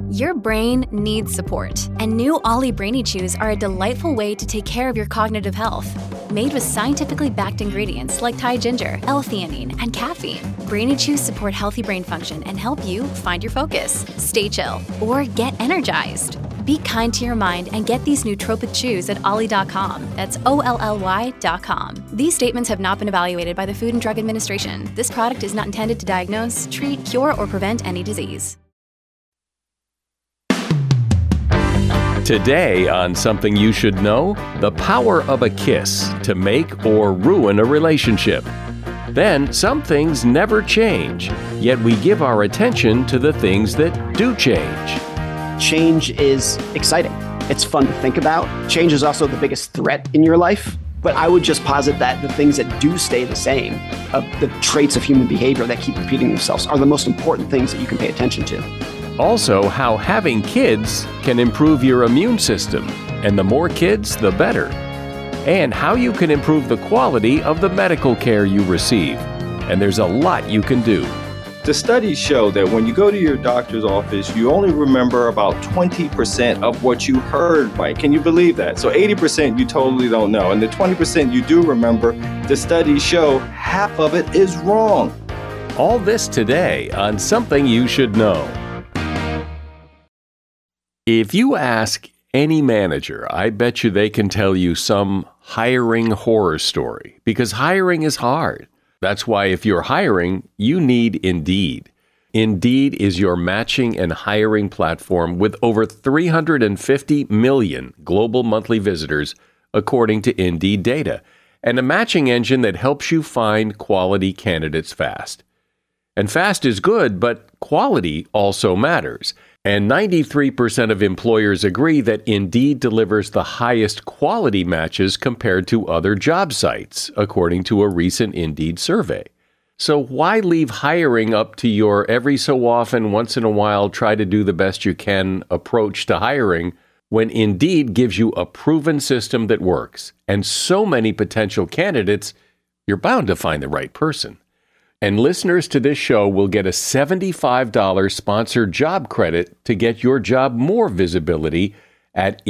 Your brain needs support, and new Ollie Brainy Chews are a delightful way to take care of your cognitive health. Made with scientifically backed ingredients like Thai ginger, L-theanine, and caffeine, Brainy Chews support healthy brain function and help you find your focus, stay chill, or get energized. Be kind to your mind and get these nootropic chews at ollie.com. That's OLLY.com. These statements have not been evaluated by the Food and Drug Administration. This product is not intended to diagnose, treat, cure, or prevent any disease. Today on Something You Should Know, the power of a kiss to make or ruin a relationship. Then, some things never change, yet we give our attention to the things that do change. Change is exciting. It's fun to think about. Change is also the biggest threat in your life. But I would just posit that the things that do stay the same, the traits of human behavior that keep repeating themselves, are the most important things that you can pay attention to. Also, how having kids can improve your immune system, and the more kids, the better. And how you can improve the quality of the medical care you receive. And there's a lot you can do. The studies show that when you go to your doctor's office, you only remember about 20% of what you heard, Mike. Can you believe that? So 80% you totally don't know. And the 20% you do remember, the studies show half of it is wrong. All this today on Something You Should Know. If you ask any manager, I bet you they can tell you some hiring horror story, because hiring is hard. That's why if you're hiring, you need Indeed. Indeed is your matching and hiring platform with over 350 million global monthly visitors, according to Indeed data, and a matching engine that helps you find quality candidates fast. And fast is good, but quality also matters. And 93% of employers agree that Indeed delivers the highest quality matches compared to other job sites, according to a recent Indeed survey. So why leave hiring up to your every so often, once in a while, try to do the best you can approach to hiring when Indeed gives you a proven system that works? And so many potential candidates, you're bound to find the right person. And listeners to this show will get a $75 sponsored job credit to get your job more visibility at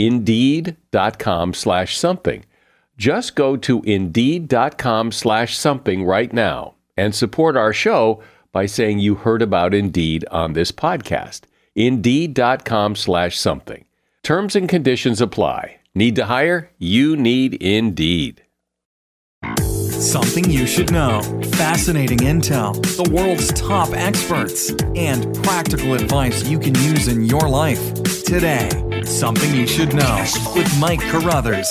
Indeed.com/something. Just go to Indeed.com/something right now and support our show by saying you heard about Indeed on this podcast. Indeed.com/something. Terms and conditions apply. Need to hire? You need Indeed. Something you should know. Fascinating intel, the world's top experts, and practical advice you can use in your life. Today, Something You Should Know with Mike Carruthers.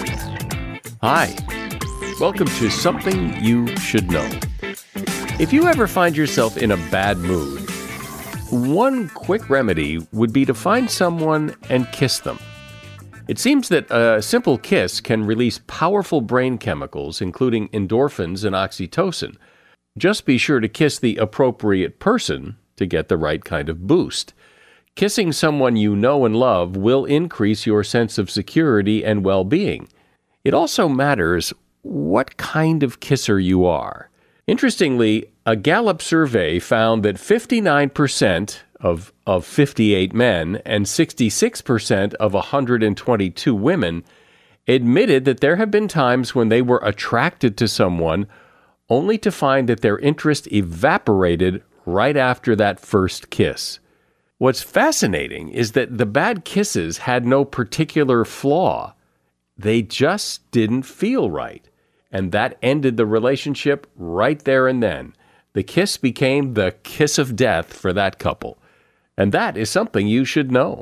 Hi. Welcome to Something You Should Know. If you ever find yourself in a bad mood, one quick remedy would be to find someone and kiss them. It seems that a simple kiss can release powerful brain chemicals, including endorphins and oxytocin. Just be sure to kiss the appropriate person to get the right kind of boost. Kissing someone you know and love will increase your sense of security and well-being. It also matters what kind of kisser you are. Interestingly, a Gallup survey found that 59% of 58 men and 66% of 122 women admitted that there have been times when they were attracted to someone only to find that their interest evaporated right after that first kiss. What's fascinating is that the bad kisses had no particular flaw. They just didn't feel right. And that ended the relationship right there and then. The kiss became the kiss of death for that couple. And that is something you should know.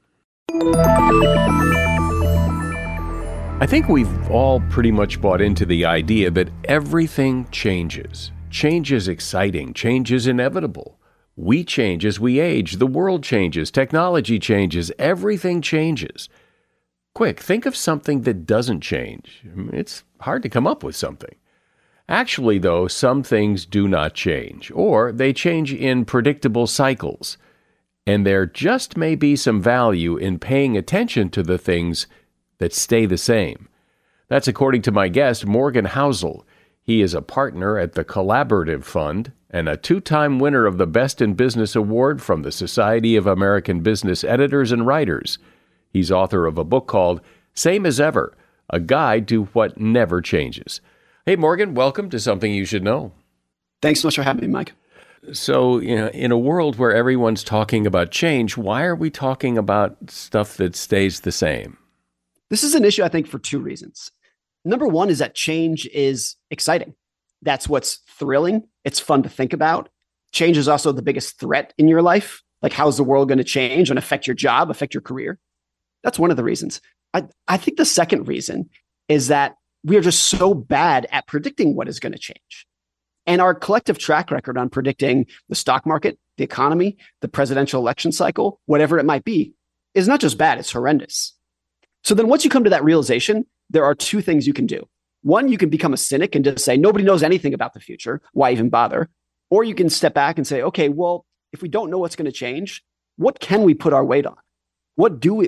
I think we've all pretty much bought into the idea that everything changes. Change is exciting. Change is inevitable. We change as we age. The world changes. Technology changes. Everything changes. Quick, think of something that doesn't change. It's hard to come up with something. Actually, though, some things do not change, or they change in predictable cycles. And there just may be some value in paying attention to the things that stay the same. That's according to my guest, Morgan Housel. He is a partner at the Collaborative Fund and a 2-time winner of the Best in Business Award from the Society of American Business Editors and Writers. He's author of a book called Same as Ever, a guide to what never changes. Hey, Morgan, welcome to Something You Should Know. Thanks so much for having me, Mike. So, in a world where everyone's talking about change, why are we talking about stuff that stays the same? This is an issue, I think, for 2 reasons. Number one is that change is exciting. That's what's thrilling. It's fun to think about. Change is also the biggest threat in your life. Like, how's the world going to change and affect your job, affect your career? That's one of the reasons. I think the second reason is that we are just so bad at predicting what is going to change. And our collective track record on predicting the stock market, the economy, the presidential election cycle, whatever it might be, is not just bad, it's horrendous. So then once you come to that realization, there are 2 things you can do. One, you can become a cynic and just say, nobody knows anything about the future. Why even bother? Or you can step back and say, okay, well, if we don't know what's going to change, what can we put our weight on? What do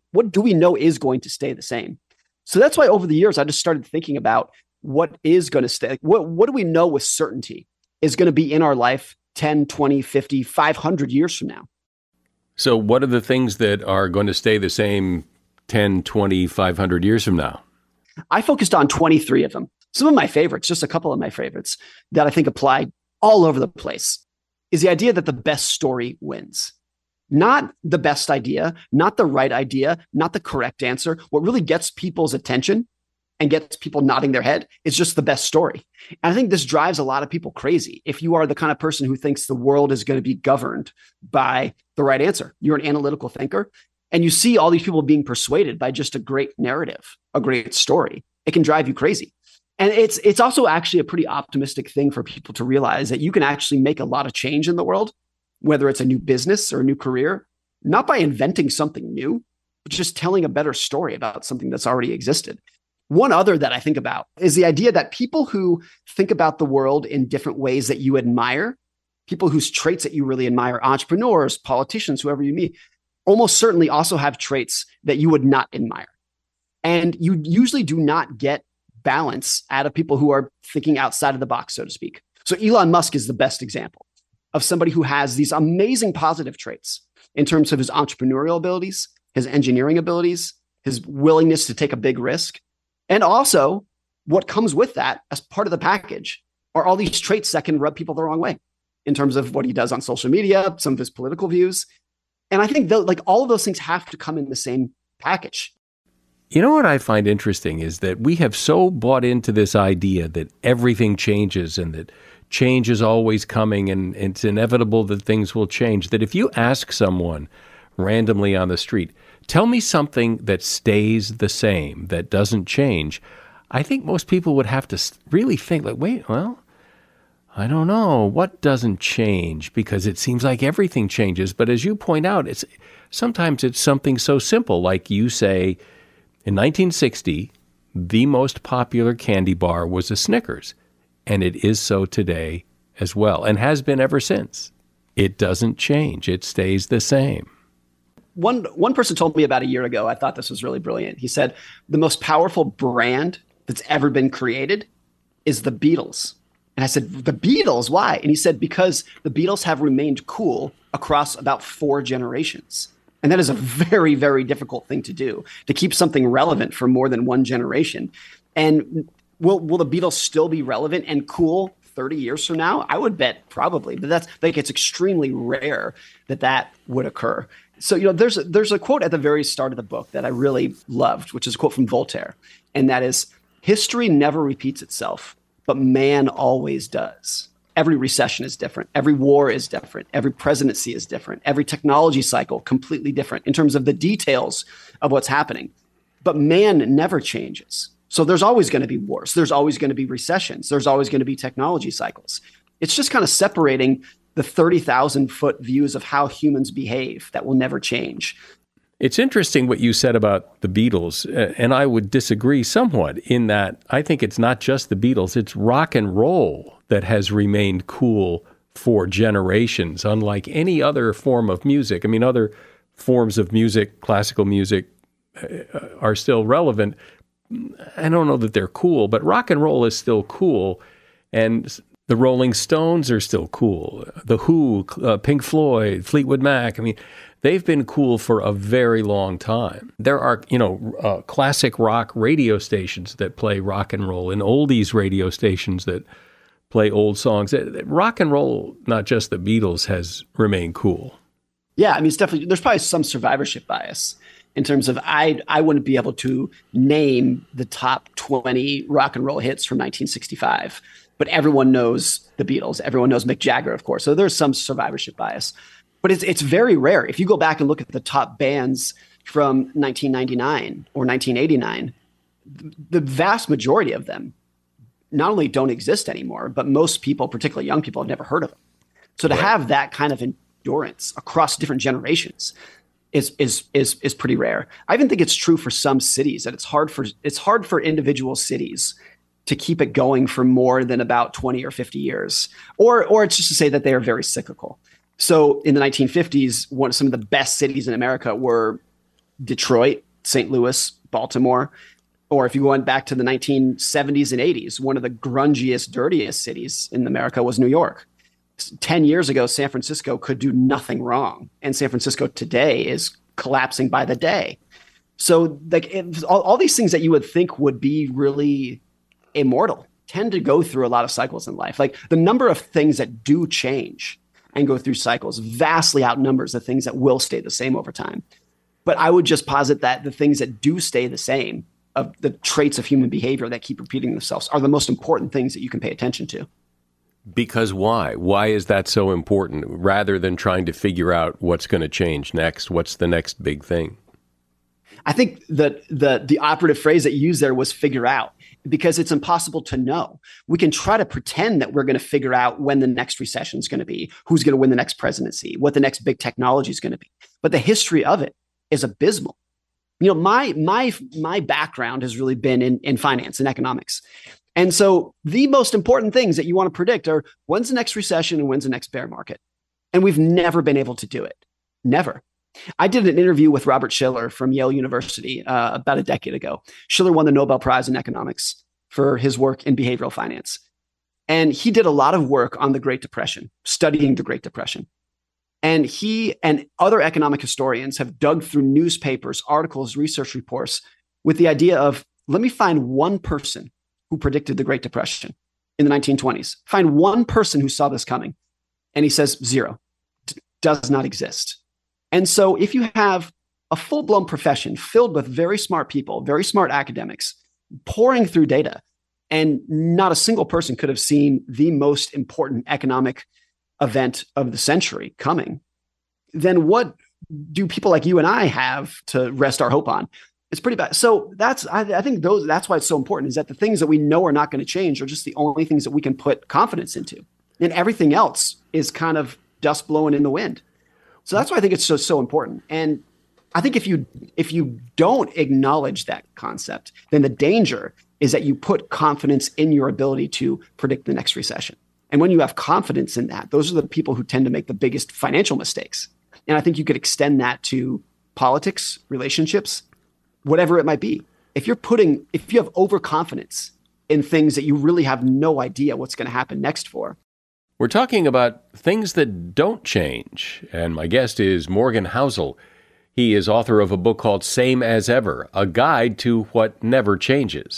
we know is going to stay the same? So that's why over the years, I just started thinking about what is going to stay. What do we know with certainty is going to be in our life 10, 20, 50, 500 years from now? So what are the things that are going to stay the same 10, 20, 500 years from now? I focused on 23 of them. Some of my favorites, just a couple of my favorites that I think apply all over the place, is the idea that the best story wins. Not the best idea, not the right idea, not the correct answer. What really gets people's attention and gets people nodding their head is just the best story. And I think this drives a lot of people crazy. If you are the kind of person who thinks the world is going to be governed by the right answer, you're an analytical thinker, and you see all these people being persuaded by just a great narrative, a great story, it can drive you crazy. And it's also actually a pretty optimistic thing for people to realize that you can actually make a lot of change in the world, whether it's a new business or a new career, not by inventing something new, but just telling a better story about something that's already existed. One other that I think about is the idea that people who think about the world in different ways that you admire, people whose traits that you really admire, entrepreneurs, politicians, whoever you meet, almost certainly also have traits that you would not admire. And you usually do not get balance out of people who are thinking outside of the box, so to speak. So Elon Musk is the best example of somebody who has these amazing positive traits in terms of his entrepreneurial abilities, his engineering abilities, his willingness to take a big risk. And also what comes with that as part of the package are all these traits that can rub people the wrong way in terms of what he does on social media, some of his political views. And I think all of those things have to come in the same package. You know what I find interesting is that we have so bought into this idea that everything changes and that change is always coming and it's inevitable that things will change, that if you ask someone randomly on the street, tell me something that stays the same, that doesn't change, I think most people would have to really think like, wait, well, I don't know, what doesn't change? Because it seems like everything changes. But as you point out, sometimes it's something so simple, like you say, in 1960, the most popular candy bar was a Snickers, and it is so today as well, and has been ever since. It doesn't change. It stays the same. One person told me about a year ago, I thought this was really brilliant. He said, the most powerful brand that's ever been created is the Beatles. And I said, the Beatles, why? And he said, because the Beatles have remained cool across about 4 generations. And that is a very, very difficult thing to do, to keep something relevant for more than 1 generation. And will the Beatles still be relevant and cool 30 years from now? I would bet probably, but it's extremely rare that would occur. So, there's a quote at the very start of the book that I really loved, which is a quote from Voltaire. And that is, history never repeats itself, but man always does. Every recession is different. Every war is different. Every presidency is different. Every technology cycle completely different in terms of the details of what's happening. But man never changes. So there's always going to be wars. There's always going to be recessions. There's always going to be technology cycles. It's just kind of separating the 30,000-foot views of how humans behave that will never change. It's interesting what you said about the Beatles, and I would disagree somewhat in that I think it's not just the Beatles, it's rock and roll that has remained cool for generations, unlike any other form of music. I mean, other forms of music, classical music, are still relevant. I don't know that they're cool, but rock and roll is still cool. And the Rolling Stones are still cool. The Who, Pink Floyd, Fleetwood Mac. I mean, they've been cool for a very long time. There are, classic rock radio stations that play rock and roll and oldies radio stations that play old songs. Rock and roll, not just the Beatles, has remained cool. Yeah, I mean, it's definitely, there's probably some survivorship bias in terms of I wouldn't be able to name the top 20 rock and roll hits from 1965, but everyone knows the Beatles. Everyone knows Mick Jagger, of course. So there's some survivorship bias, but it's very rare. If you go back and look at the top bands from 1999 or 1989, the vast majority of them not only don't exist anymore, but most people, particularly young people, have never heard of them. So to have that kind of endurance across different generations is pretty rare. I even think it's true for some cities that it's hard for individual cities to keep it going for more than about 20 or 50 years, or it's just to say that they are very cyclical. So in the 1950s, some of the best cities in America were Detroit, St. Louis, Baltimore. Or if you went back to the 1970s and 80s, one of the grungiest, dirtiest cities in America was New York. 10 years ago, San Francisco could do nothing wrong. And San Francisco today is collapsing by the day. So all these things that you would think would be really immortal tend to go through a lot of cycles in life. Like the number of things that do change and go through cycles vastly outnumbers the things that will stay the same over time. But I would just posit that the things that do stay the same, of the traits of human behavior that keep repeating themselves, are the most important things that you can pay attention to. Because why? Why is that so important, rather than trying to figure out what's going to change next? What's the next big thing? I think that the operative phrase that you used there was figure out, because it's impossible to know. We can try to pretend that we're going to figure out when the next recession is going to be, who's going to win the next presidency, what the next big technology is going to be. But the history of it is abysmal. You know, my background has really been in finance and economics. And so the most important things that you want to predict are when's the next recession and when's the next bear market. And we've never been able to do it. Never. I did an interview with Robert Shiller from Yale University about a decade ago. Shiller won the Nobel Prize in economics for his work in behavioral finance. And he did a lot of work on the Great Depression, studying the Great Depression. And he and other economic historians have dug through newspapers, articles, research reports with the idea of, let me find one person who predicted the Great Depression in the 1920s. Find one person who saw this coming. And he says zero. Does not exist. And so if you have a full-blown profession filled with very smart people, very smart academics, pouring through data, and not a single person could have seen the most important economic event of the century coming, then what do people like you and I have to rest our hope on? It's pretty bad. So I think that's why it's so important, is that the things that we know are not going to change are just the only things that we can put confidence into. And everything else is kind of dust blowing in the wind. So that's why I think it's so important. And I think if you don't acknowledge that concept, then the danger is that you put confidence in your ability to predict the next recession. And when you have confidence in that, those are the people who tend to make the biggest financial mistakes. And I think you could extend that to politics, relationships, whatever it might be. If you have overconfidence in things that you really have no idea what's going to happen next for. We're talking about things that don't change. And my guest is Morgan Housel. He is author of a book called Same as Ever, a guide to what never changes.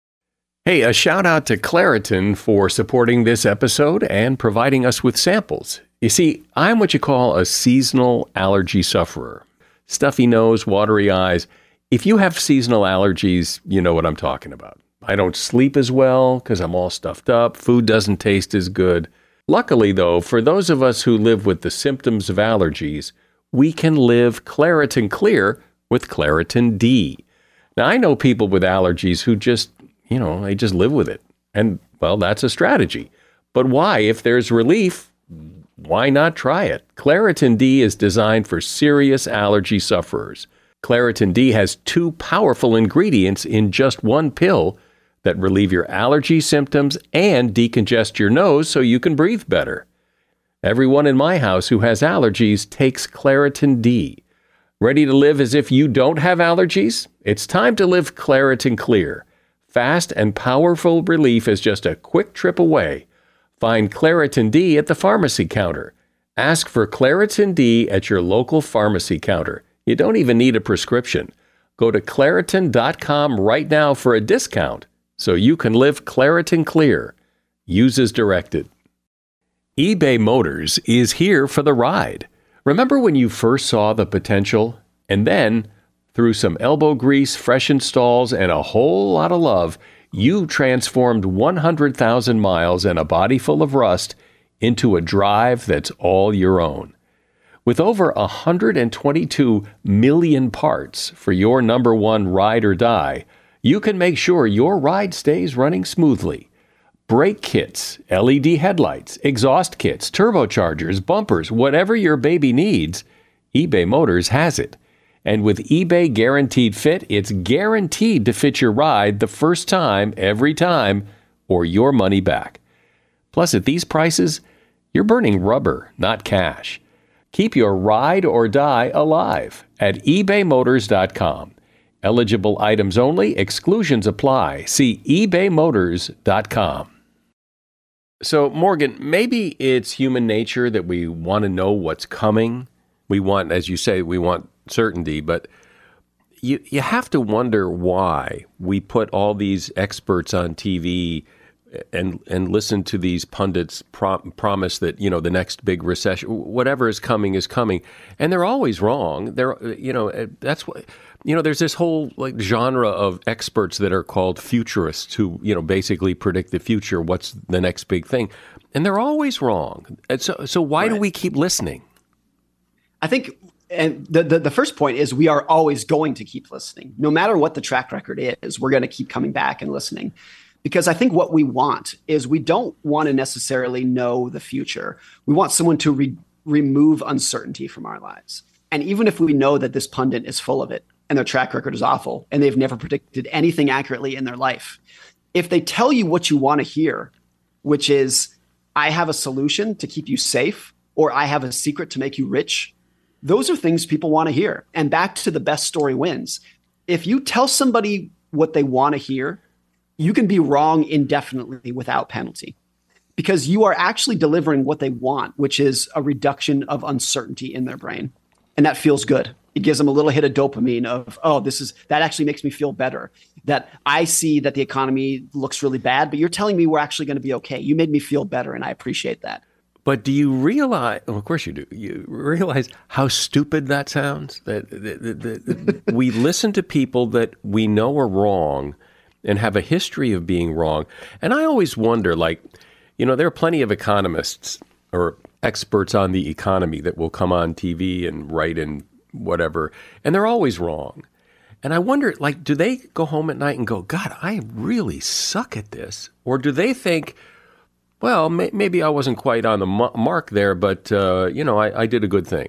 Hey, a shout out to Claritin for supporting this episode and providing us with samples. You see, I'm what you call a seasonal allergy sufferer. Stuffy nose, watery eyes. If you have seasonal allergies, you know what I'm talking about. I don't sleep as well because I'm all stuffed up. Food doesn't taste as good. Luckily, though, for those of us who live with the symptoms of allergies, we can live Claritin Clear with Claritin D. Now, I know people with allergies who just live with it. And, well, that's a strategy. But why? If there's relief, why not try it? Claritin D is designed for serious allergy sufferers. Claritin D has 2 powerful ingredients in just one pill that relieve your allergy symptoms and decongest your nose so you can breathe better. Everyone in my house who has allergies takes Claritin D. Ready to live as if you don't have allergies? It's time to live Claritin Clear. Fast and powerful relief is just a quick trip away. Find Claritin D at the pharmacy counter. Ask for Claritin D at your local pharmacy counter. You don't even need a prescription. Go to Claritin.com right now for a discount so you can live Claritin Clear. Use as directed. eBay Motors is here for the ride. Remember when you first saw the potential? And then, through some elbow grease, fresh installs, and a whole lot of love, you transformed 100,000 miles and a body full of rust into a drive that's all your own. With over 122 million parts for your number one ride or die, you can make sure your ride stays running smoothly. Brake kits, LED headlights, exhaust kits, turbochargers, bumpers, whatever your baby needs, eBay Motors has it. And with eBay Guaranteed Fit, it's guaranteed to fit your ride the first time, every time, or your money back. Plus, at these prices, you're burning rubber, not cash. Keep your ride or die alive at ebaymotors.com. Eligible items only. Exclusions apply. See ebaymotors.com. So, Morgan, maybe it's human nature that we want to know what's coming. We want, as you say, we want certainty, but you have to wonder why we put all these experts on TV and listen to these pundits promise that, you know, the next big recession, whatever is coming, and they're always wrong. That's what, there's this whole like genre of experts that are called futurists who, basically predict the future, what's the next big thing, and they're always wrong. And so why do we keep listening? I think, and the first point is we are always going to keep listening. No matter what the track record is, we're going to keep coming back and listening. Because I think what we want is we don't want to necessarily know the future. We want someone to remove uncertainty from our lives. And even if we know that this pundit is full of it and their track record is awful and they've never predicted anything accurately in their life, if they tell you what you want to hear, which is, I have a solution to keep you safe, or I have a secret to make you rich, those are things people want to hear. And back to the best story wins. If you tell somebody what they want to hear, you can be wrong indefinitely without penalty, because you are actually delivering what they want, which is a reduction of uncertainty in their brain. And that feels good. It gives them a little hit of dopamine of, that actually makes me feel better. That I see that the economy looks really bad, but you're telling me we're actually going to be okay. You made me feel better, and I appreciate that. But do you realize, well, of course you do, you realize how stupid that sounds? That we listen to people that we know are wrong and have a history of being wrong. And I always wonder, there are plenty of economists or experts on the economy that will come on TV and write in whatever, and they're always wrong. And I wonder, do they go home at night and go, God, I really suck at this? Or do they think, well, maybe I wasn't quite on the mark there, but, I did a good thing?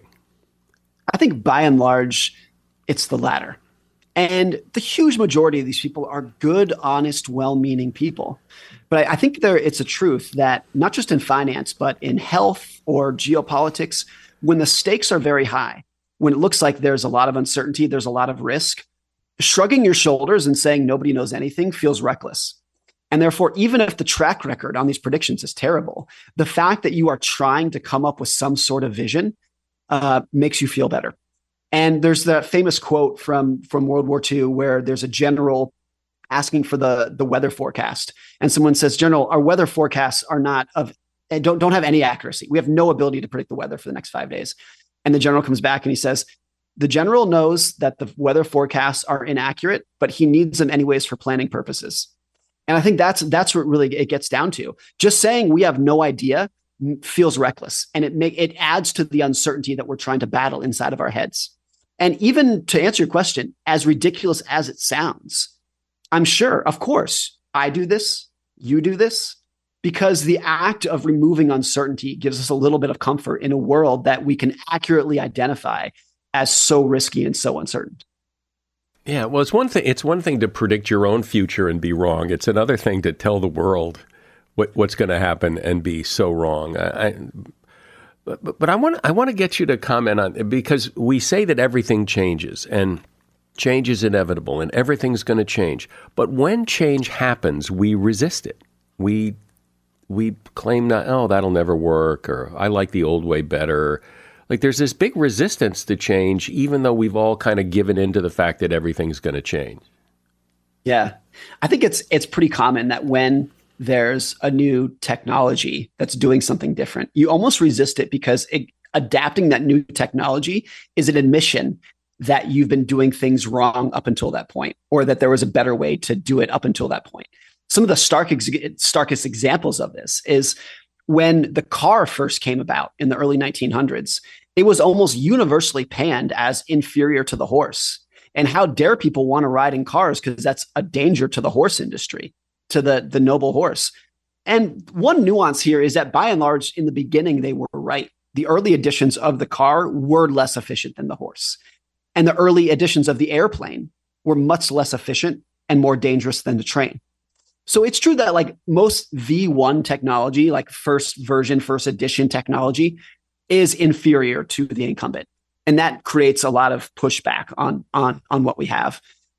I think by and large, it's the latter. And the huge majority of these people are good, honest, well-meaning people. But I think it's a truth that not just in finance, but in health or geopolitics, when the stakes are very high, when it looks like there's a lot of uncertainty, there's a lot of risk, shrugging your shoulders and saying nobody knows anything feels reckless. And therefore, even if the track record on these predictions is terrible, the fact that you are trying to come up with some sort of vision makes you feel better. And there's that famous quote from World War II where there's a general asking for the weather forecast. And someone says, General, our weather forecasts are don't have any accuracy. We have no ability to predict the weather for the next 5 days. And the general comes back and he says, the general knows that the weather forecasts are inaccurate, but he needs them anyways for planning purposes. And I think that's what really it gets down to. Just saying we have no idea feels reckless. And it adds to the uncertainty that we're trying to battle inside of our heads. And even to answer your question, as ridiculous as it sounds, I'm sure, of course, I do this, you do this, because the act of removing uncertainty gives us a little bit of comfort in a world that we can accurately identify as so risky and so uncertain. Yeah, well, it's one thing to predict your own future and be wrong. It's another thing to tell the world what's going to happen and be so wrong. But I want to get you to comment on, because we say that everything changes, and Change is inevitable and everything's going to change. But when change happens, we resist it. We claim that, oh, that'll never work, or I like the old way better. Like there's this big resistance to change, even though we've all kind of given into the fact that everything's going to change. Yeah. I think it's pretty common that when there's a new technology that's doing something different, you almost resist it because adapting that new technology is an admission that you've been doing things wrong up until that point, or that there was a better way to do it up until that point. Some of the starkest examples of this is when the car first came about in the early 1900s, it was almost universally panned as inferior to the horse. And how dare people want to ride in cars, because that's a danger to the horse industry, to the noble horse. And one nuance here is that by and large, in the beginning, they were right. The early editions of the car were less efficient than the horse. And the early editions of the airplane were much less efficient and more dangerous than the train. So it's true that like most V1 technology, like first version, first edition technology, is inferior to the incumbent. And that creates a lot of pushback on what we have.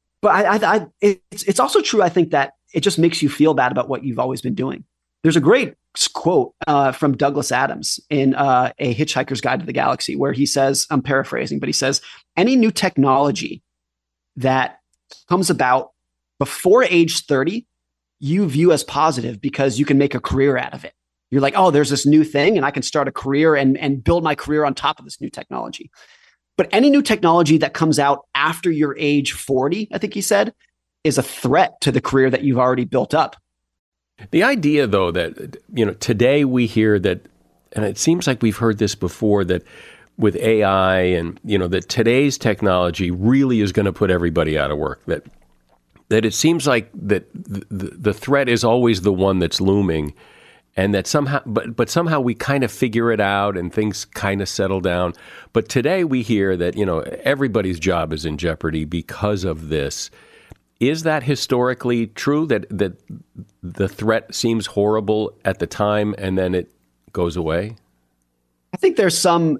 But it's also true, I think, that it just makes you feel bad about what you've always been doing. There's a great quote from Douglas Adams in A Hitchhiker's Guide to the Galaxy, where he says, I'm paraphrasing, but he says, any new technology that comes about before age 30, you view as positive because you can make a career out of it. You're like, oh, there's this new thing and I can start a career and build my career on top of this new technology. But any new technology that comes out after your age 40, I think he said, is a threat to the career that you've already built up. The idea, though, that, today we hear that, and it seems like we've heard this before, that with AI and, that today's technology really is going to put everybody out of work, that it seems like that the threat is always the one that's looming, and that somehow, but somehow we kind of figure it out and things kind of settle down. But today we hear that, everybody's job is in jeopardy because of this. Is that historically true, that the threat seems horrible at the time and then it goes away? I think there's some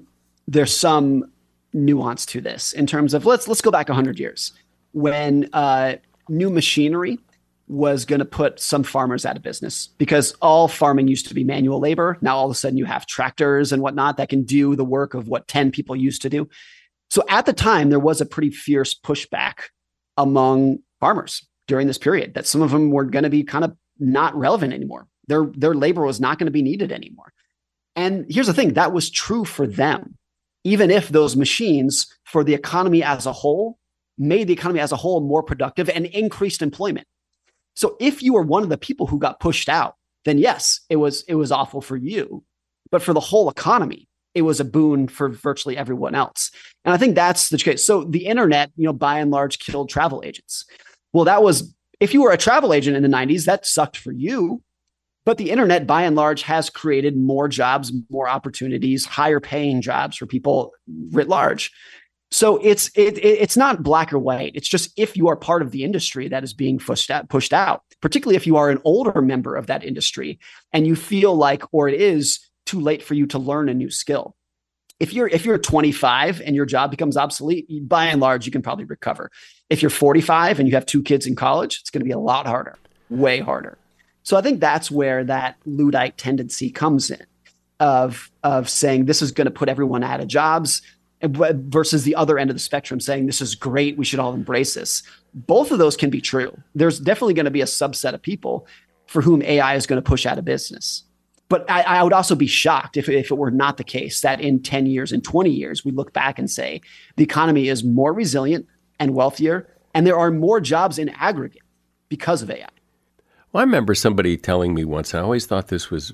nuance to this in terms of let's go back 100 years when new machinery was going to put some farmers out of business, because all farming used to be manual labor. Now all of a sudden you have tractors and whatnot that can do the work of what 10 people used to do. So at the time, there was a pretty fierce pushback among farmers during this period that some of them were going to be kind of not relevant anymore. Their labor was not going to be needed anymore. And here's the thing, that was true for them, even if those machines for the economy as a whole made the economy as a whole more productive and increased employment. So if you were one of the people who got pushed out, then yes, it was awful for you. But for the whole economy, it was a boon for virtually everyone else. And I think that's the case. So the internet, by and large, killed travel agents. Well, that was, if you were a travel agent in the 90s, that sucked for you. But the internet, by and large, has created more jobs, more opportunities, higher paying jobs for people writ large. So it's not black or white. It's just if you are part of the industry that is being pushed out, particularly if you are an older member of that industry and you feel like, or it is too late for you to learn a new skill. If you're 25 and your job becomes obsolete, by and large, you can probably recover. If you're 45 and you have 2 kids in college, it's going to be a lot harder, way harder. So I think that's where that Luddite tendency comes in of saying this is going to put everyone out of jobs, versus the other end of the spectrum saying this is great, we should all embrace this. Both of those can be true. There's definitely going to be a subset of people for whom AI is going to push out of business. But I would also be shocked if it were not the case that in 10 years, in 20 years, we look back and say the economy is more resilient and wealthier, and there are more jobs in aggregate because of AI. Well, I remember somebody telling me once, I always thought this was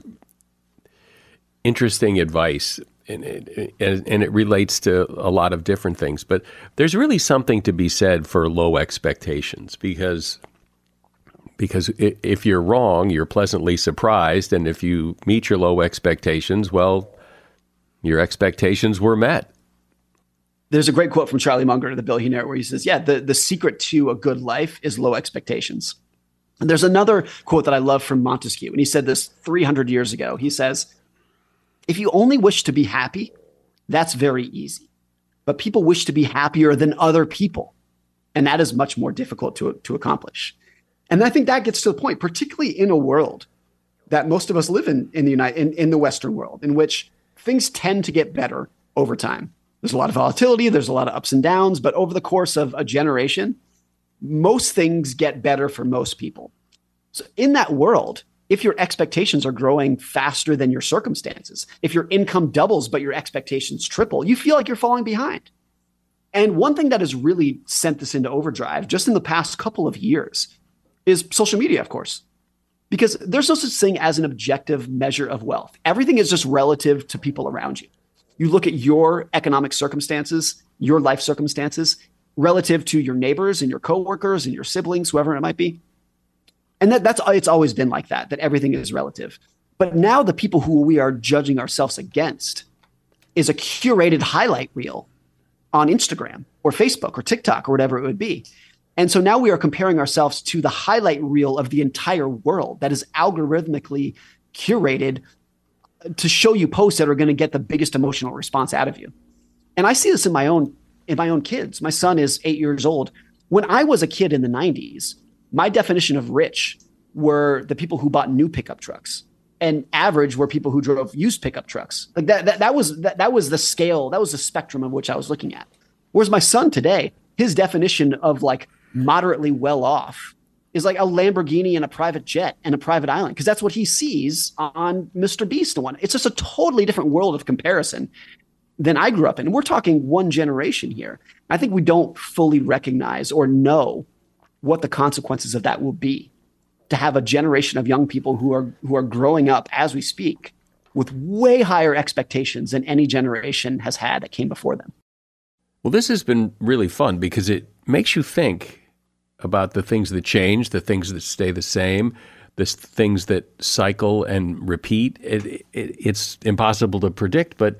interesting advice, and it relates to a lot of different things. But there's really something to be said for low expectations, because if you're wrong, you're pleasantly surprised. And if you meet your low expectations, well, your expectations were met. There's a great quote from Charlie Munger, the billionaire, where he says, the secret to a good life is low expectations. And there's another quote that I love from Montesquieu, and he said this 300 years ago. He says, if you only wish to be happy, that's very easy. But people wish to be happier than other people. And that is much more difficult to accomplish. And I think that gets to the point, particularly in a world that most of us live in the Western world, in which things tend to get better over time. There's a lot of volatility, there's a lot of ups and downs, but over the course of a generation, most things get better for most people. So in that world, if your expectations are growing faster than your circumstances, if your income doubles but your expectations triple, you feel like you're falling behind. And one thing that has really sent this into overdrive just in the past couple of years is social media, of course, because there's no such thing as an objective measure of wealth. Everything is just relative to people around you. You look at your economic circumstances, your life circumstances, relative to your neighbors and your coworkers and your siblings, whoever it might be. And it's always been like that everything is relative. But now the people who we are judging ourselves against is a curated highlight reel on Instagram or Facebook or TikTok or whatever it would be. And so now we are comparing ourselves to the highlight reel of the entire world that is algorithmically curated to show you posts that are going to get the biggest emotional response out of you. And I see this in my own kids. My son is 8 years old. When I was a kid in the 90s, my definition of rich were the people who bought new pickup trucks, and average were people who drove used pickup trucks. Like that was the scale, that was the spectrum of which I was looking at. Whereas my son today, his definition of like moderately well off is like a Lamborghini and a private jet and a private island, because that's what he sees on Mr. Beast and one. It's just a totally different world of comparison than I grew up in. And we're talking one generation here. I think we don't fully recognize or know what the consequences of that will be, to have a generation of young people who are growing up as we speak with way higher expectations than any generation has had that came before them. Well, this has been really fun because it makes you think about the things that change, the things that stay the same, the things that cycle and repeat. It's impossible to predict, but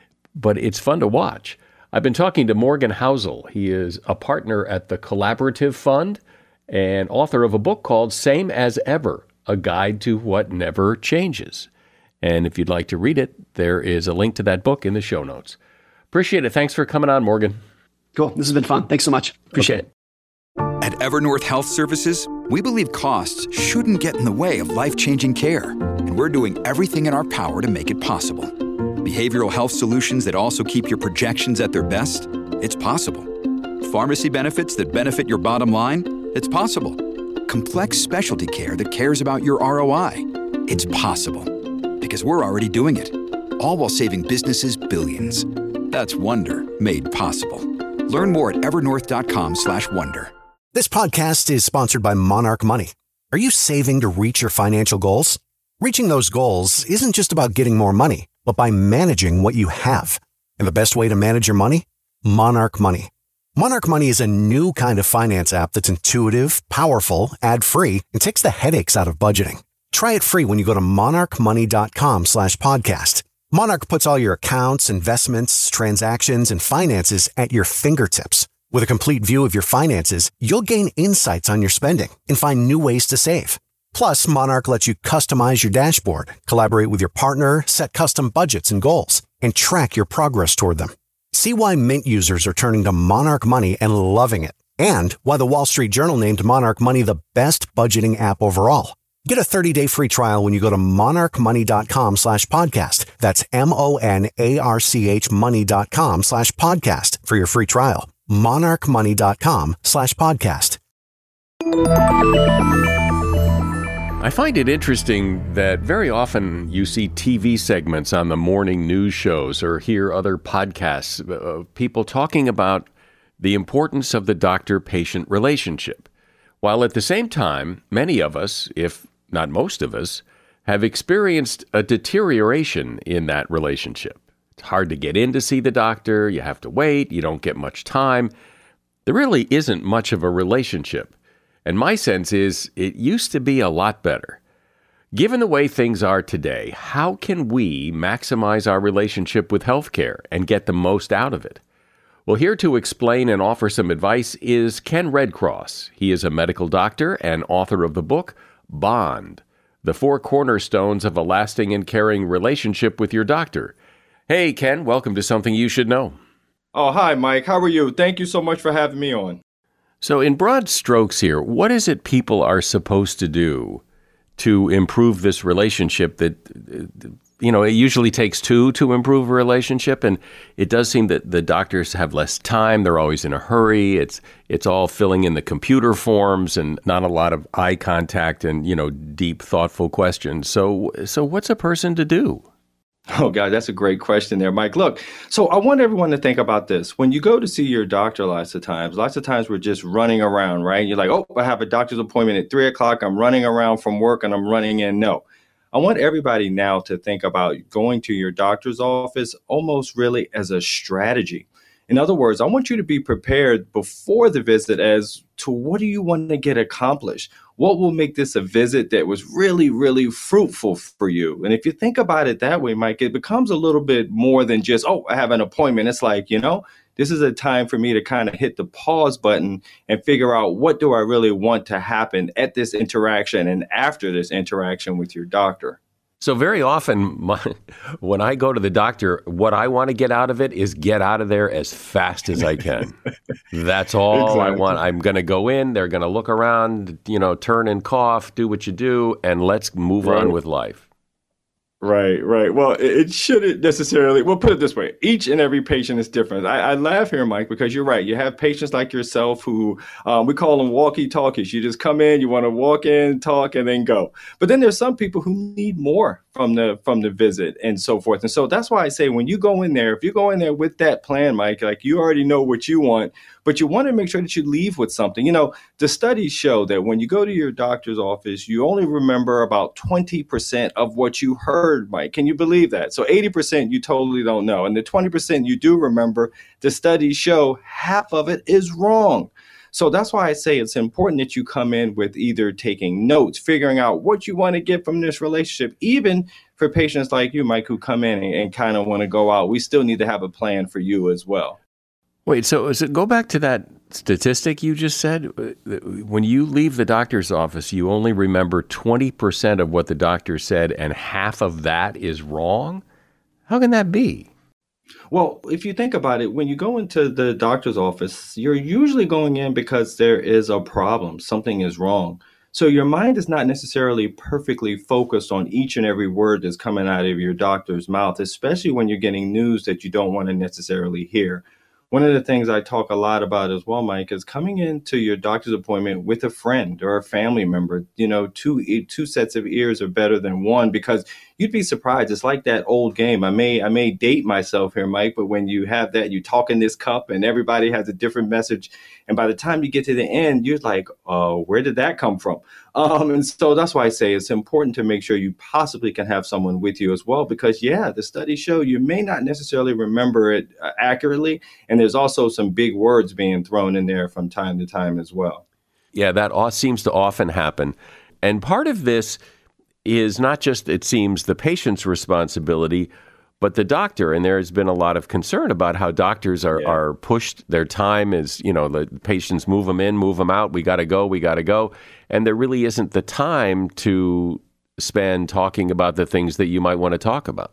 it's fun to watch. I've been talking to Morgan Housel. He is a partner at the Collaborative Fund and author of a book called Same as Ever, A Guide to What Never Changes. And if you'd like to read it, there is a link to that book in the show notes. Appreciate it. Thanks for coming on, Morgan. Cool. This has been fun. Thanks so much. Appreciate it. At Evernorth Health Services, we believe costs shouldn't get in the way of life-changing care, and we're doing everything in our power to make it possible. Behavioral health solutions that also keep your projections at their best? It's possible. Pharmacy benefits that benefit your bottom line? It's possible. Complex specialty care that cares about your ROI? It's possible. Because we're already doing it. All while saving businesses billions. That's Wonder made possible. Learn more at evernorth.com/wonder. This podcast is sponsored by Monarch Money. Are you saving to reach your financial goals? Reaching those goals isn't just about getting more money, but by managing what you have. And the best way to manage your money? Monarch Money. Monarch Money is a new kind of finance app that's intuitive, powerful, ad-free, and takes the headaches out of budgeting. Try it free when you go to monarchmoney.com/podcast. Monarch puts all your accounts, investments, transactions, and finances at your fingertips. With a complete view of your finances, you'll gain insights on your spending and find new ways to save. Plus, Monarch lets you customize your dashboard, collaborate with your partner, set custom budgets and goals, and track your progress toward them. See why Mint users are turning to Monarch Money and loving it, and why the Wall Street Journal named Monarch Money the best budgeting app overall. Get a 30-day free trial when you go to monarchmoney.com/podcast. That's MONARCH money.com/podcast for your free trial. monarchmoney.com/podcast. I find it interesting that very often you see TV segments on the morning news shows or hear other podcasts of people talking about the importance of the doctor-patient relationship, while at the same time, many of us, if not most of us, have experienced a deterioration in that relationship. It's hard to get in to see the doctor, you have to wait, you don't get much time. There really isn't much of a relationship. And my sense is it used to be a lot better. Given the way things are today, how can we maximize our relationship with healthcare and get the most out of it? Well, here to explain and offer some advice is Ken Redcross. He is a medical doctor and author of the book, Bond, The 4 Cornerstones of a Lasting and Caring Relationship with Your Doctor. Hey, Ken, welcome to Something You Should Know. Oh, hi, Mike. How are you? Thank you so much for having me on. So in broad strokes here, what is it people are supposed to do to improve this relationship that, it usually takes two to improve a relationship, and it does seem that the doctors have less time. They're always in a hurry. It's all filling in the computer forms and not a lot of eye contact and, deep, thoughtful questions. So what's a person to do? Oh, God, that's a great question there, Mike. Look, so I want everyone to think about this. When you go to see your doctor lots of times we're just running around, right? You're like, oh, I have a doctor's appointment at 3:00. I'm running around from work and I'm running in. No, I want everybody now to think about going to your doctor's office almost really as a strategy. In other words, I want you to be prepared before the visit as to what do you want to get accomplished? What will make this a visit that was really, really fruitful for you? And if you think about it that way, Mike, it becomes a little bit more than just, oh, I have an appointment. It's like, this is a time for me to kind of hit the pause button and figure out what do I really want to happen at this interaction and after this interaction with your doctor. So very often when I go to the doctor, what I want to get out of it is get out of there as fast as I can. That's all exactly. I want. I'm going to go in. They're going to look around, turn and cough, do what you do, and let's move on with life. Right. Well, it shouldn't necessarily. We'll put it this way. Each and every patient is different. I laugh here, Mike, because you're right. You have patients like yourself who we call them walkie-talkies. You just come in, you want to walk in, talk, and then go. But then there's some people who need more from the visit and so forth. And so that's why I say when you go in there, if you go in there with that plan, Mike, like you already know what you want, but you want to make sure that you leave with something. The studies show that when you go to your doctor's office, you only remember about 20% of what you heard, Mike. Can you believe that? So 80% you totally don't know. And the 20% you do remember, the studies show half of it is wrong. So that's why I say it's important that you come in with either taking notes, figuring out what you want to get from this relationship, even for patients like you, Mike, who come in and kind of want to go out. We still need to have a plan for you as well. Wait, so go back to that statistic you just said. When you leave the doctor's office, you only remember 20% of what the doctor said, and half of that is wrong? How can that be? Well, if you think about it, when you go into the doctor's office, you're usually going in because there is a problem, something is wrong. So your mind is not necessarily perfectly focused on each and every word that's coming out of your doctor's mouth, especially when you're getting news that you don't want to necessarily hear. One of the things I talk a lot about as well, Mike, is coming into your doctor's appointment with a friend or a family member. Two sets of ears are better than one, because you'd be surprised. It's like that old game. I may date myself here, Mike, but when you have that, you talk in this cup and everybody has a different message. And by the time you get to the end, you're like, where did that come from? And so that's why I say it's important to make sure you possibly can have someone with you as well, because, the studies show you may not necessarily remember it accurately. And there's also some big words being thrown in there from time to time as well. Yeah, that seems to often happen. And part of this is not just, it seems, the patient's responsibility, but the doctor. And there has been a lot of concern about how doctors are pushed. Their time is, the patients move them in, move them out. We got to go. And there really isn't the time to spend talking about the things that you might want to talk about.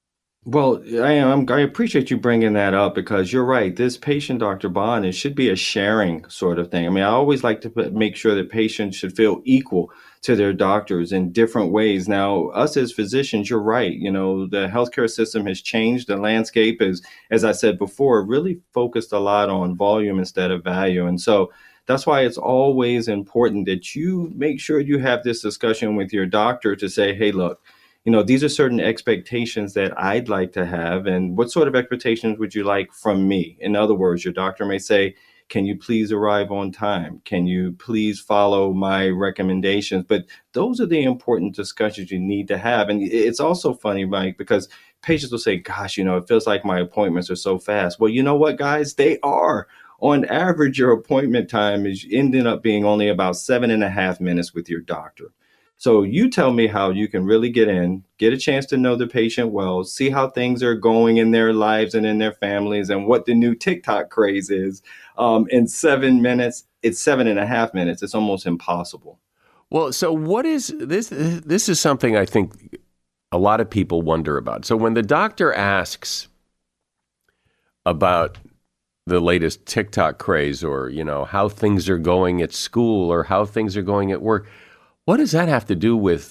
Well, I appreciate you bringing that up, because you're right. This patient-doctor bond, it should be a sharing sort of thing. I mean, I always like to make sure that patients should feel equal to their doctors in different ways. Now, us as physicians, you're right. The healthcare system has changed. The landscape is, as I said before, really focused a lot on volume instead of value. And so that's why it's always important that you make sure you have this discussion with your doctor to say, hey, look, these are certain expectations that I'd like to have. And what sort of expectations would you like from me? In other words, your doctor may say, can you please arrive on time? Can you please follow my recommendations? But those are the important discussions you need to have. And it's also funny, Mike, because patients will say, gosh, it feels like my appointments are so fast. Well, you know what, guys? They are. On average, your appointment time is ending up being only about 7.5 minutes with your doctor. So you tell me how you can really get a chance to know the patient well, see how things are going in their lives and in their families, and what the new TikTok craze is. In 7 minutes, it's 7.5 minutes. It's almost impossible. Well, so what is this? This is something I think a lot of people wonder about. So when the doctor asks about the latest TikTok craze, or, how things are going at school or how things are going at work. What does that have to do with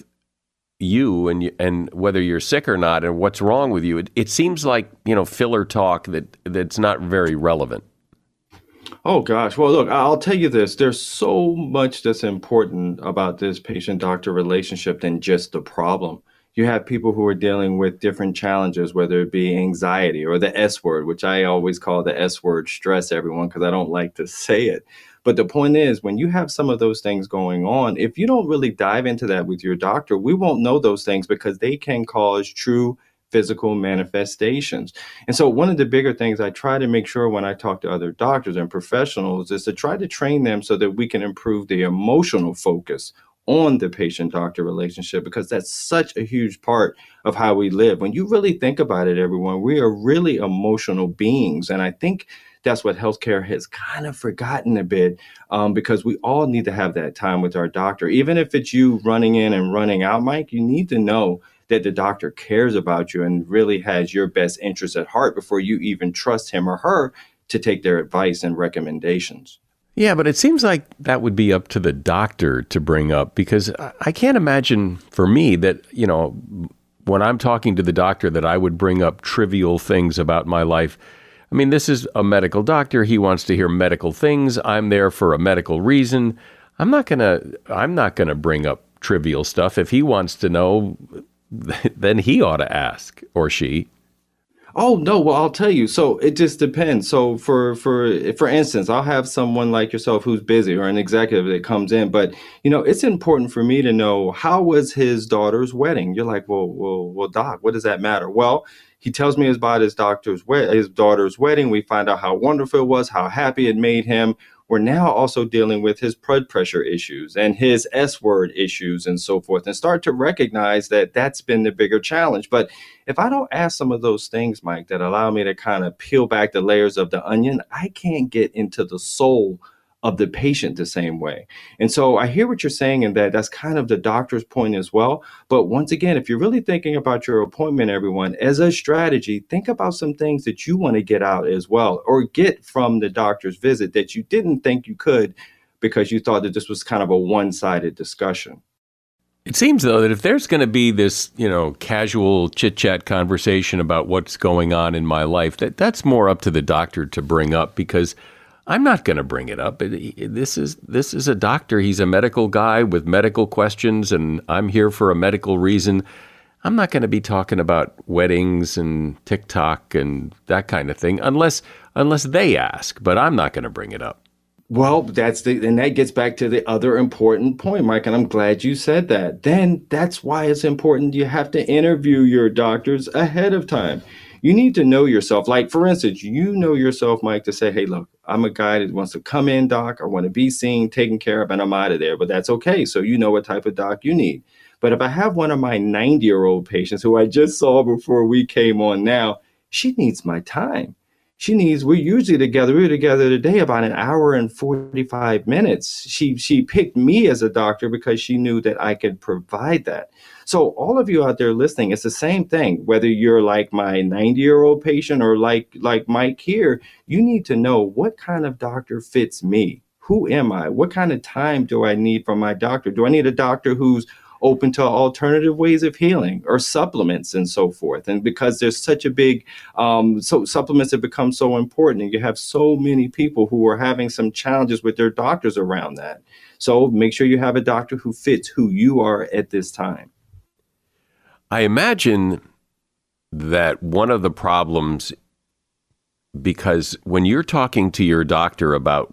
you and whether you're sick or not and what's wrong with you? It seems like, filler talk that's not very relevant. Oh, gosh. Well, look, I'll tell you this. There's so much that's important about this patient-doctor relationship than just the problem. You have people who are dealing with different challenges, whether it be anxiety or the S word, which I always call the S word, stress, everyone, because I don't like to say it. But the point is, when you have some of those things going on, if you don't really dive into that with your doctor, we won't know those things because they can cause true physical manifestations. And so one of the bigger things I try to make sure when I talk to other doctors and professionals is to try to train them so that we can improve the emotional focus on the patient-doctor relationship, because that's such a huge part of how we live. When you really think about it, everyone, we are really emotional beings. And I think that's what healthcare has kind of forgotten a bit, because we all need to have that time with our doctor. Even if it's you running in and running out, Mike, you need to know that the doctor cares about you and really has your best interest at heart before you even trust him or her to take their advice and recommendations. Yeah, but it seems like that would be up to the doctor to bring up, because I can't imagine for me that, when I'm talking to the doctor, that I would bring up trivial things about my life. I mean, this is a medical doctor. He wants to hear medical things. I'm there for a medical reason. I'm not gonna bring up trivial stuff. If he wants to know, then he ought to ask, or she. Oh, no. Well, I'll tell you. So it just depends. So for instance, I'll have someone like yourself who's busy, or an executive that comes in, but it's important for me to know, how was his daughter's wedding? You're like, well, doc, what does that matter? Well, he tells me about his daughter's wedding. We find out how wonderful it was, how happy it made him. We're now also dealing with his blood pressure issues and his S word issues and so forth, and start to recognize that that's been the bigger challenge. But if I don't ask some of those things, Mike, that allow me to kind of peel back the layers of the onion, I can't get into the soul of the patient the same way. And so I hear what you're saying, and that's kind of the doctor's point as well. But once again, if you're really thinking about your appointment, everyone, as a strategy, think about some things that you want to get out as well, or get from the doctor's visit that you didn't think you could because you thought that this was kind of a one-sided discussion. It seems, though, that if there's going to be this, casual chit-chat conversation about what's going on in my life, that's more up to the doctor to bring up, because I'm not going to bring it up. This is a doctor. He's a medical guy with medical questions, and I'm here for a medical reason. I'm not going to be talking about weddings and TikTok and that kind of thing unless they ask, but I'm not going to bring it up. Well, and that gets back to the other important point, Mike, and I'm glad you said that. Then that's why it's important you have to interview your doctors ahead of time. You need to know yourself. Like, for instance, you know yourself, Mike, to say, hey, look, I'm a guy that wants to come in, doc. I want to be seen, taken care of, and I'm out of there. But that's okay. So you know what type of doc you need. But if I have one of my 90-year-old patients who I just saw before we came on now, she needs my time. We're usually together. We were together today about an hour and 45 minutes. She picked me as a doctor because she knew that I could provide that. So all of you out there listening, it's the same thing. Whether you're like my 90-year-old patient or like Mike here, you need to know, what kind of doctor fits me? Who am I? What kind of time do I need from my doctor? Do I need a doctor who's open to alternative ways of healing, or supplements and so forth? And because there's such a big, so supplements have become so important, and you have so many people who are having some challenges with their doctors around that. So make sure you have a doctor who fits who you are at this time. I imagine that one of the problems, because when you're talking to your doctor about,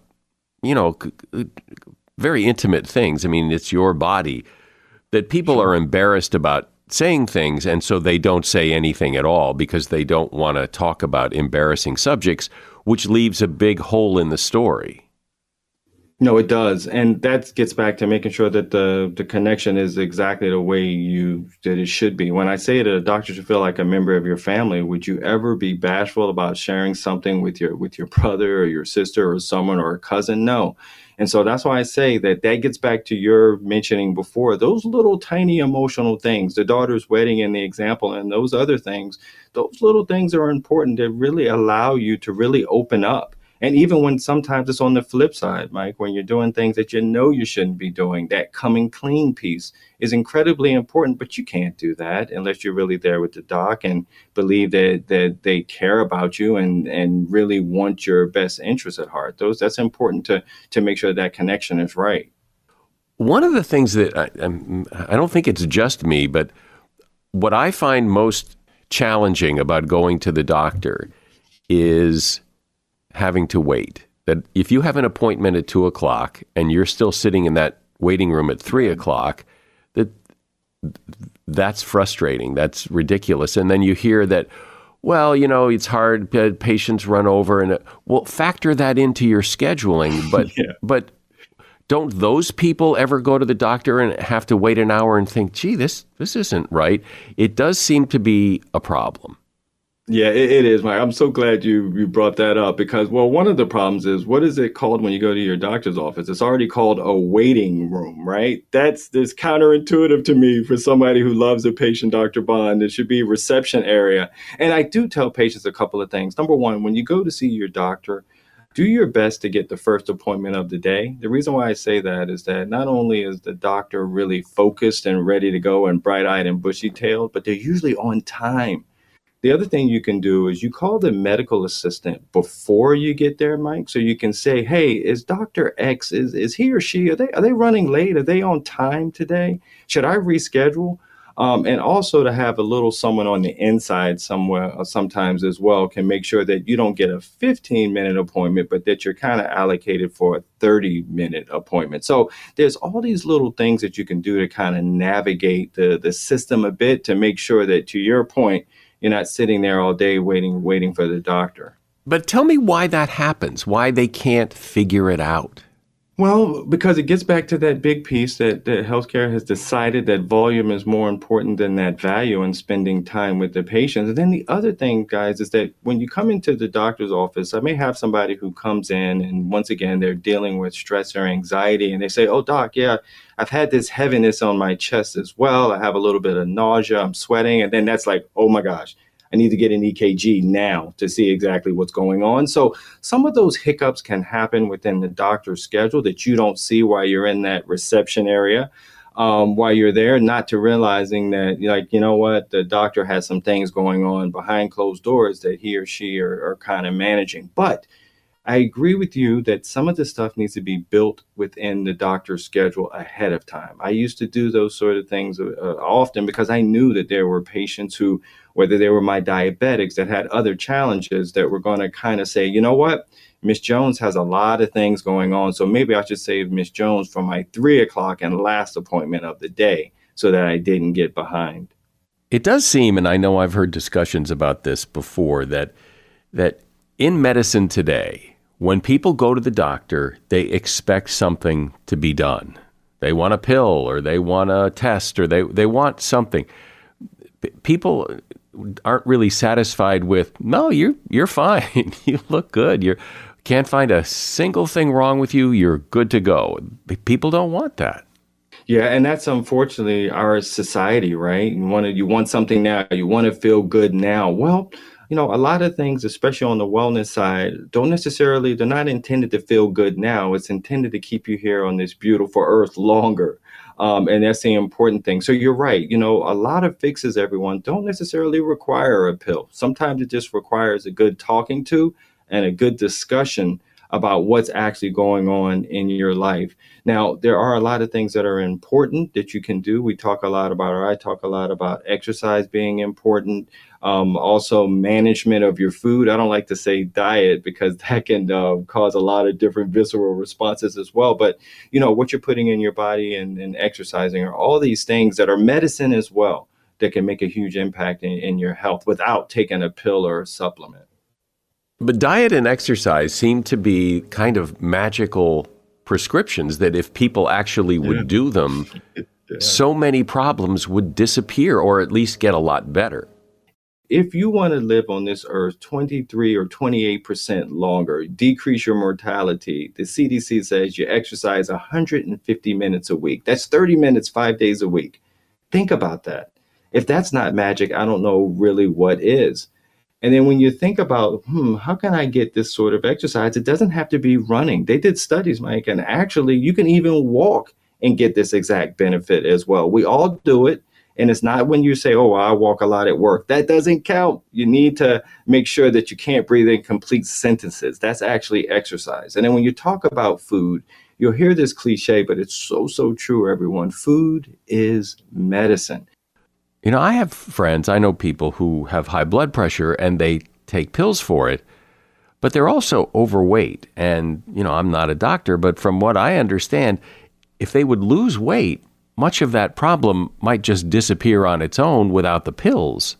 very intimate things, I mean, it's your body, that people are embarrassed about saying things, and so they don't say anything at all because they don't want to talk about embarrassing subjects, which leaves a big hole in the story. No, it does. And that gets back to making sure that the connection is exactly the way that it should be. When I say that a doctor should feel like a member of your family, would you ever be bashful about sharing something with your brother or your sister or someone or a cousin? No. And so that's why I say that gets back to your mentioning before, those little tiny emotional things, the daughter's wedding in the example, and those other things, those little things are important to really allow you to really open up And even when sometimes it's on the flip side, Mike, when you're doing things that you know you shouldn't be doing, that coming clean piece is incredibly important, but you can't do that unless you're really there with the doc and believe that they care about you and really want your best interests at heart. That's important to make sure that connection is right. One of the things that I don't think it's just me, but what I find most challenging about going to the doctor is having to wait. That if you have an appointment at 2:00 and you're still sitting in that waiting room at 3:00, that's frustrating. That's ridiculous. And then you hear that, well, it's hard, patients run over, and well, factor that into your scheduling. But but don't those people ever go to the doctor and have to wait an hour and think, gee, this isn't right? It does seem to be a problem. Yeah, it is, Mike. I'm so glad you brought that up because, well, one of the problems is, what is it called when you go to your doctor's office? It's already called a waiting room, right? That's counterintuitive to me for somebody who loves a patient, Dr. Bond. It should be reception area. And I do tell patients a couple of things. Number one, when you go to see your doctor, do your best to get the first appointment of the day. The reason why I say that is that not only is the doctor really focused and ready to go and bright-eyed and bushy-tailed, but they're usually on time. The other thing you can do is you call the medical assistant before you get there, Mike, so you can say, hey, is Dr. X, is he or she, are they running late? Are they on time today? Should I reschedule? And also to have a little someone on the inside somewhere sometimes as well can make sure that you don't get a 15-minute appointment, but that you're kind of allocated for a 30-minute appointment. So there's all these little things that you can do to kind of navigate the system a bit to make sure that, to your point, you're not sitting there all day waiting for the doctor. But tell me why that happens, why they can't figure it out. Well, because it gets back to that big piece that healthcare has decided that volume is more important than that value and spending time with the patients. And then the other thing, guys, is that when you come into the doctor's office, I may have somebody who comes in and once again, they're dealing with stress or anxiety. And they say, oh, doc, yeah, I've had this heaviness on my chest as well. I have a little bit of nausea. I'm sweating. And then that's like, oh, my gosh. I need to get an EKG now to see exactly what's going on. So some of those hiccups can happen within the doctor's schedule that you don't see while you're in that reception area, while you're there, not to realizing that, like, you know what, the doctor has some things going on behind closed doors that he or she are kind of managing. But I agree with you that some of this stuff needs to be built within the doctor's schedule ahead of time. I used to do those sort of things often because I knew that there were patients who, whether they were my diabetics that had other challenges, that were going to kind of say, you know what, Miss Jones has a lot of things going on, so maybe I should save Miss Jones for my 3:00 and last appointment of the day so that I didn't get behind. It does seem, and I know I've heard discussions about this before, that in medicine today, when people go to the doctor, they expect something to be done. They want a pill or they want a test or they want something. People aren't really satisfied with, no, you're fine. You look good. You can't find a single thing wrong with you. You're good to go. People don't want that. Yeah, and that's unfortunately our society, right? You want something now. You want to feel good now. Well, a lot of things, especially on the wellness side, they're not intended to feel good now. It's intended to keep you here on this beautiful earth longer. And that's the important thing. So you're right. A lot of fixes, everyone, don't necessarily require a pill. Sometimes it just requires a good talking to and a good discussion about what's actually going on in your life. Now, there are a lot of things that are important that you can do. I talk a lot about exercise being important. Also management of your food. I don't like to say diet because that can cause a lot of different visceral responses as well. But, what you're putting in your body and exercising are all these things that are medicine as well that can make a huge impact in your health without taking a pill or a supplement. But diet and exercise seem to be kind of magical prescriptions that if people actually would do them, so many problems would disappear or at least get a lot better. If you want to live on this earth 23 or 28% longer, decrease your mortality, the CDC says you exercise 150 minutes a week. That's 30 minutes, 5 days a week. Think about that. If that's not magic, I don't know really what is. And then when you think about, how can I get this sort of exercise? It doesn't have to be running. They did studies, Mike, and actually you can even walk and get this exact benefit as well. We all do it. And it's not when you say, oh, I walk a lot at work. That doesn't count. You need to make sure that you can't breathe in complete sentences. That's actually exercise. And then when you talk about food, you'll hear this cliche, but it's so, so true, everyone. Food is medicine. You know, I have friends, I know people who have high blood pressure and they take pills for it, but they're also overweight. And, you know, I'm not a doctor, but from what I understand, if they would lose weight, much of that problem might just disappear on its own without the pills,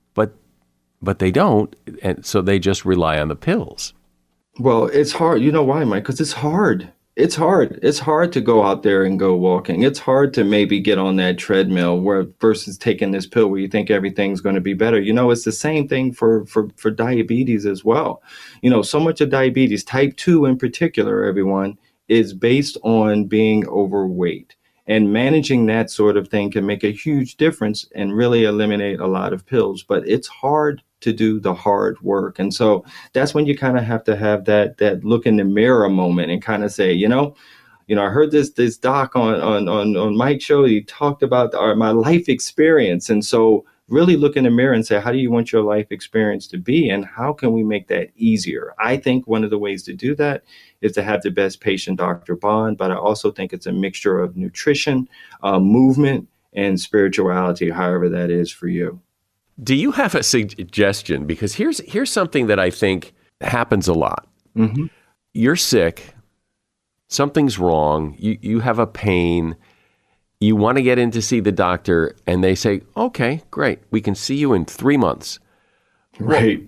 but they don't, and so they just rely on the pills. Well, it's hard. You know why, Mike? Because it's hard. It's hard. It's hard to go out there and go walking. It's hard to maybe get on that treadmill versus taking this pill where you think everything's going to be better. You know, it's the same thing for diabetes as well. You know, so much of diabetes, type 2 in particular, everyone, is based on being overweight. And managing that sort of thing can make a huge difference and really eliminate a lot of pills. But it's hard to do the hard work. And so that's when you kind of have to have that look in the mirror moment and kind of say, you know, I heard this doc on Mike's show. He talked about my life experience. And so really look in the mirror and say, how do you want your life experience to be? And how can we make that easier? I think one of the ways to do that is to have the best patient-doctor bond. But I also think it's a mixture of nutrition, movement, and spirituality, however that is for you. Do you have a suggestion? Because here's something that I think happens a lot. Mm-hmm. You're sick. Something's wrong. You have a pain. You want to get in to see the doctor, and they say, okay, great. We can see you in 3 months. Right.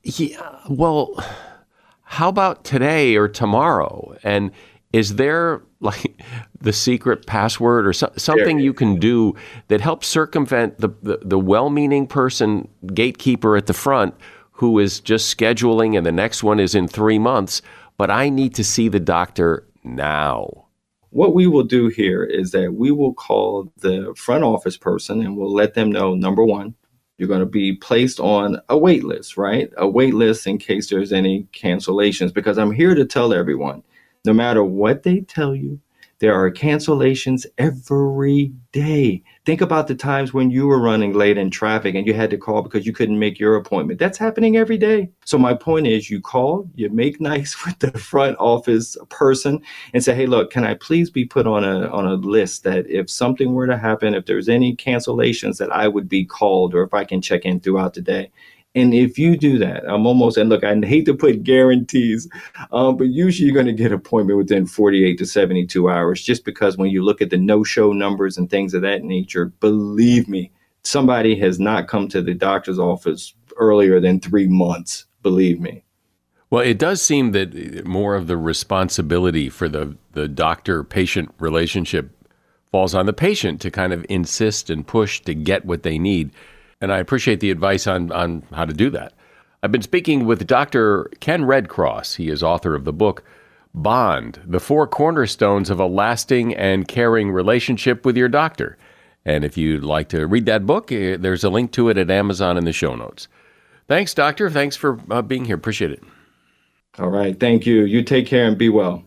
Well, how about today or tomorrow? And is there like the secret password or something you can do that helps circumvent the well-meaning person, gatekeeper at the front, who is just scheduling and the next one is in 3 months, but I need to see the doctor now? What we will do here is that we will call the front office person and we'll let them know, number one, you're going to be placed on a wait list, right? A wait list in case there's any cancellations, because I'm here to tell everyone, no matter what they tell you, there are cancellations every day. Think about the times when you were running late in traffic and you had to call because you couldn't make your appointment. That's happening every day. So my point is, you call, you make nice with the front office person and say, hey, look, can I please be put on a list that if something were to happen, if there's any cancellations, that I would be called, or if I can check in throughout the day. And if you do that, and look, I hate to put guarantees, but usually you're going to get an appointment within 48 to 72 hours, just because when you look at the no-show numbers and things of that nature, believe me, somebody has not come to the doctor's office earlier than 3 months, believe me. Well, it does seem that more of the responsibility for the doctor-patient relationship falls on the patient to kind of insist and push to get what they need. And I appreciate the advice on how to do that. I've been speaking with Dr. Ken Redcross. He is author of the book, Bond, the 4 Cornerstones of a Lasting and Caring Relationship with Your Doctor. And if you'd like to read that book, there's a link to it at Amazon in the show notes. Thanks, Doctor. Thanks for being here. Appreciate it. All right. Thank you. You take care and be well.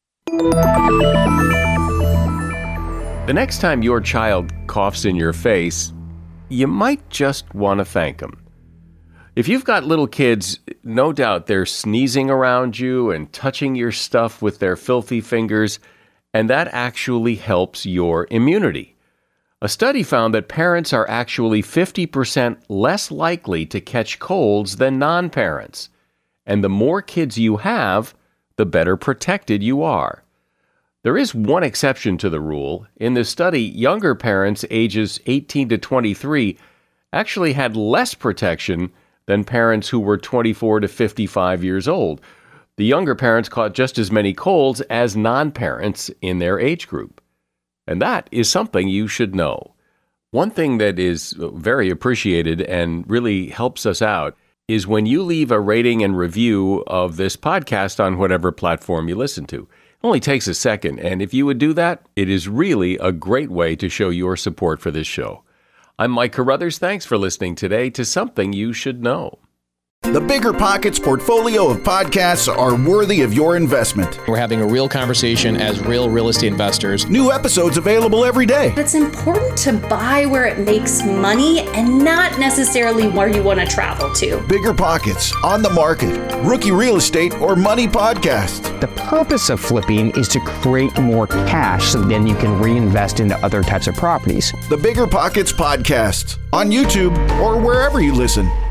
The next time your child coughs in your face, you might just want to thank them. If you've got little kids, no doubt they're sneezing around you and touching your stuff with their filthy fingers, and that actually helps your immunity. A study found that parents are actually 50% less likely to catch colds than non-parents. And the more kids you have, the better protected you are. There is one exception to the rule. In the study, younger parents ages 18 to 23 actually had less protection than parents who were 24 to 55 years old. The younger parents caught just as many colds as non-parents in their age group. And that is something you should know. One thing that is very appreciated and really helps us out is when you leave a rating and review of this podcast on whatever platform you listen to. It only takes a second, and if you would do that, it is really a great way to show your support for this show. I'm Mike Carruthers. Thanks for listening today to Something You Should Know. The Bigger Pockets portfolio of podcasts are worthy of your investment. We're having a real conversation as real estate investors. New episodes available every day. It's important to buy where it makes money and not necessarily where you want to travel to. Bigger Pockets, On the Market, Rookie Real Estate, or Money Podcast. The purpose of flipping is to create more cash so then you can reinvest into other types of properties. The Bigger Pockets Podcast, on YouTube or wherever you listen.